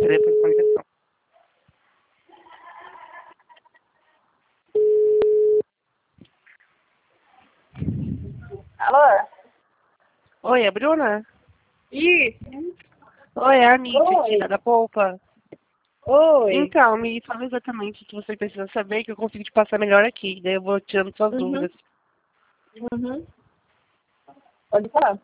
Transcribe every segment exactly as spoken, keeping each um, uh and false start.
telefone com ligação. Alô? Oi, é a Bruna? Isso. Oi, é a Anitta Oi. aqui, da Polpa. Oi. Então, me fala exatamente o que você precisa saber que eu consigo te passar melhor aqui. Daí eu vou tirando suas Uhum. dúvidas. Uhum. Pode falar.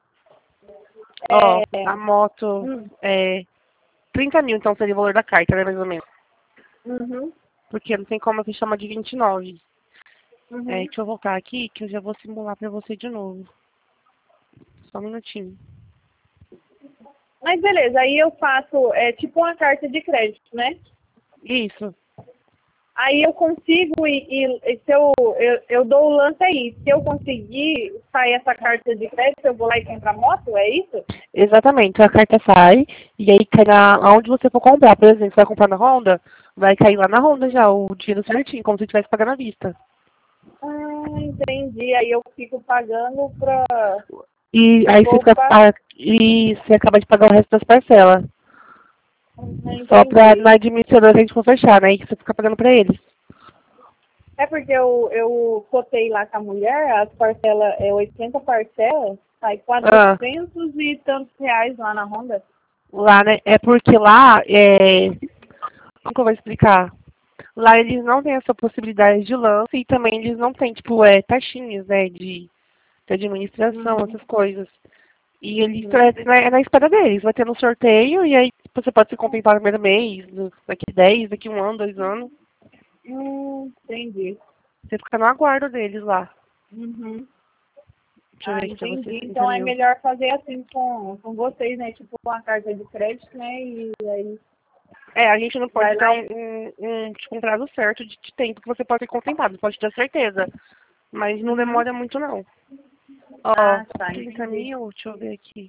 Ó, É... a moto Hum. é trinta mil, então seria o valor da carta, né, mais ou menos. Uhum. Porque não tem como eu chamar de vinte e nove. Uhum. É, deixa eu voltar aqui que eu já vou simular pra você de novo. Só um minutinho. Mas beleza, aí eu faço, é tipo uma carta de crédito, né? Isso, Aí eu consigo e, e- e se eu, eu, eu dou o lance aí. Se eu conseguir sair essa carta de crédito, eu vou lá e compro a moto, é isso? exatamente. A carta sai e aí cai na, aonde você for comprar. Por exemplo, você vai comprar na Honda, vai cair lá na Honda já o dinheiro certinho, como se estivesse pagando à vista. Ah, entendi. Aí eu fico pagando pra... E Eu aí você vou fica, pra... ah, e você acaba de pagar o resto das parcelas. Ah, Só pra entendi. na administradora a gente for fechar, né? E você fica pagando pra eles. É porque eu, eu cotei lá com a mulher, as parcelas, é oitenta parcelas, sai Ah, quatrocentos e tantos reais lá na Honda. lá, né? É porque lá, é... como que eu vou explicar? Lá eles não têm essa possibilidade de lance e também eles não têm, tipo, é, taxinhas, né? De, de administração, Uhum, essas coisas. E eles, uhum. é, na é na espera deles. Vai ter um sorteio e aí você pode se contemplar no primeiro mês, no- daqui dez, daqui um ano, dois anos. Hum, entendi. Você fica no aguardo deles lá. Uhum. Deixa eu Ah, ver aqui pra você, entendi. trinta Então é mil. melhor fazer assim com, com vocês, né? Tipo uma carta de crédito, né? E aí É, a gente não vai pode dar lá um, e... um, um, tipo, um prazo certo de, de tempo que você pode ser contemplado, pode ter certeza. Mas não Uhum. demora muito, não. Ó, Ah, tá, trinta entendi. mil, deixa eu ver aqui.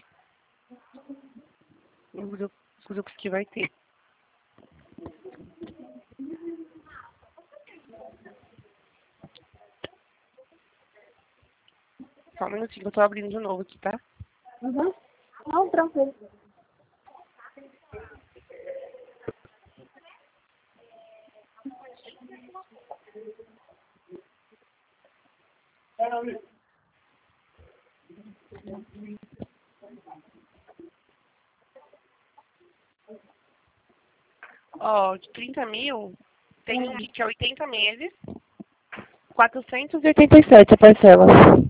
Os grupos, os grupos que vai ter. Só um minutinho, que eu tô abrindo de novo aqui, tá? Uhum. Não, tranquilo. Ó, de trinta mil, tem um Hum. que é oitenta meses, quatrocentos e oitenta e sete a parcela.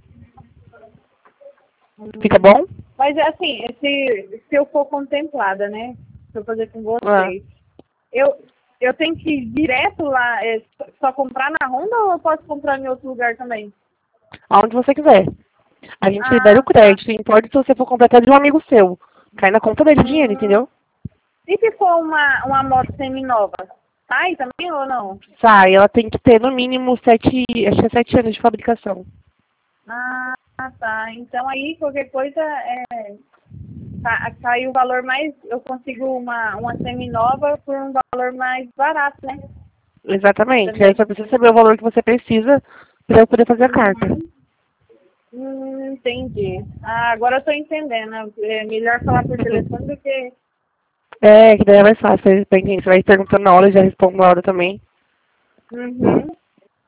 Fica Hum. bom? Mas assim, se, se eu for contemplada, né? Se eu fazer com Ah, vocês, eu, eu tenho que ir direto lá, é, só só comprar na Honda ou eu posso comprar em outro lugar também? aonde você quiser. A gente libera o Ah, tá. crédito, importa se você for comprar até de um amigo seu. Cai na conta dele o dinheiro, Hum. entendeu? E se for uma, uma moto semi-nova? Sai também ou não? Sai, ela tem que ter no mínimo sete, acho que é sete anos de fabricação. Ah, tá. Então aí qualquer coisa é, tá, cai o valor mais. Eu consigo uma, uma semi-nova por um valor mais barato, né? Exatamente. Aí Também. só precisa saber o valor que você precisa para eu poder fazer a carta. Uhum. Hum, entendi. Ah, agora eu tô entendendo. É melhor falar por telefone do que. É, que daí é mais fácil. Pra entender. Você vai perguntando na hora, eu já respondo na hora também. Uhum.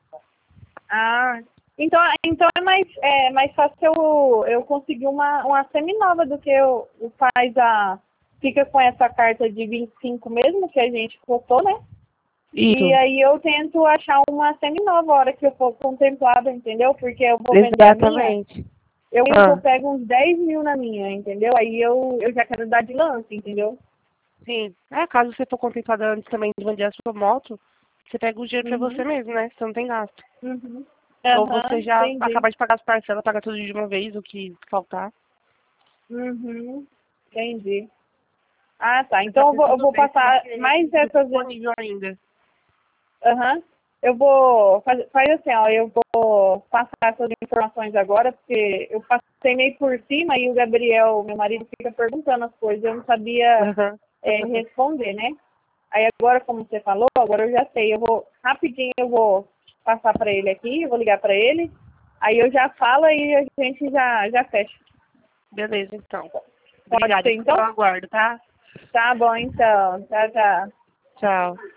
Ah, então, então é mais, é mais fácil eu, eu conseguir uma, uma semi-nova do que eu, o faz a. Fica com essa carta de vinte e cinco mesmo, que a gente botou, né? E Isso. aí eu tento achar uma semi-nova a hora que eu for contemplada, entendeu? Porque eu vou vender a minha, Exatamente. eu, eu Ah, pego uns dez mil na minha, entendeu? Aí eu, eu já quero dar de lance, entendeu? sim. É, caso você for contemplada antes também de vender a sua moto, você pega o dinheiro pra você Uhum. mesmo, né? Você não tem gasto. Uhum. Ou Aham, você já entendi. acaba de pagar as parcelas, paga tudo de uma vez, o que faltar. Uhum. Entendi. Ah, tá. Você tá Então eu vou, eu pensando vou bem, tem passar que mais tudo essas. disponível ainda. Aham. Eu vou. Faz, faz assim, ó. Eu vou passar essas informações agora, porque eu passei meio por cima e o Gabriel, meu marido, fica perguntando as coisas. Eu não sabia Aham. é, responder, né? Aí agora, como você falou, agora eu já sei. Eu vou. Rapidinho eu vou passar para ele aqui, eu vou ligar para ele. Aí eu já falo e a gente já, já fecha. Beleza, então. Pode Obrigada, ser fico no então? aguardo, tá? Tá bom, então. Tchau, tchau. Tchau.